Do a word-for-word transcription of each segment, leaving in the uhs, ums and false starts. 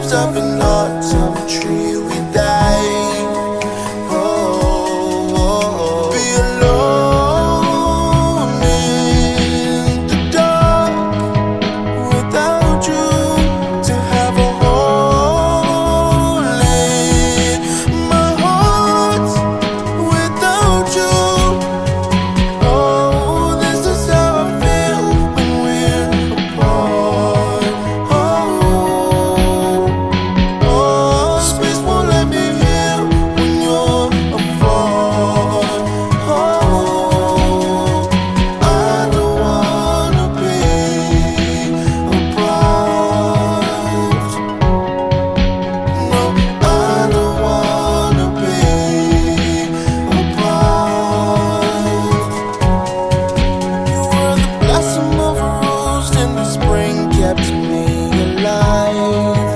leaves of an autumn tree we die. Oh, oh, be alone in the dark without you to have a hole in my heart without you. Oh, this is how I feel when we're apart. Oh, oh, space won't let me heal when you're apart. Oh, I don't wanna be apart. No, I don't wanna be apart. You were the blossom of a rose in the spring, kept me alive.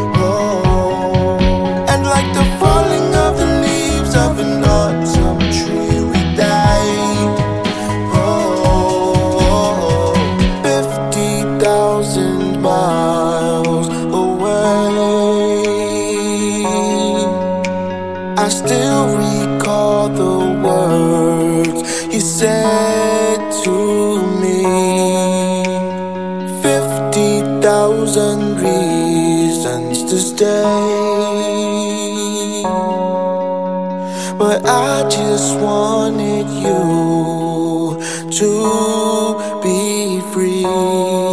Oh, and like the falling of the leaves of an autumn tree, we died. Oh, fifty thousand miles away. I still recall the words you said to me. Fifty thousand reasons to stay, but I just wanted you to be free.